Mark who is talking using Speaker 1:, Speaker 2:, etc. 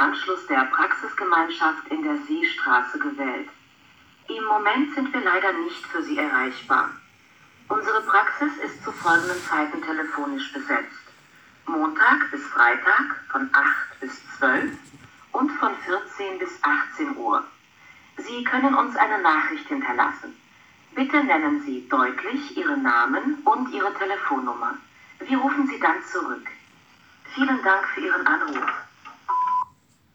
Speaker 1: Anschluss der Praxisgemeinschaft in der Seestraße gewählt. Im Moment sind wir leider nicht für Sie erreichbar. Unsere Praxis ist zu folgenden Zeiten telefonisch besetzt: Montag bis Freitag von 8 bis 12 und von 14 bis 18 Uhr. Sie können uns eine Nachricht hinterlassen. Bitte nennen Sie deutlich Ihren Namen und Ihre Telefonnummer. Wir rufen Sie dann zurück. Vielen Dank für Ihren Anruf.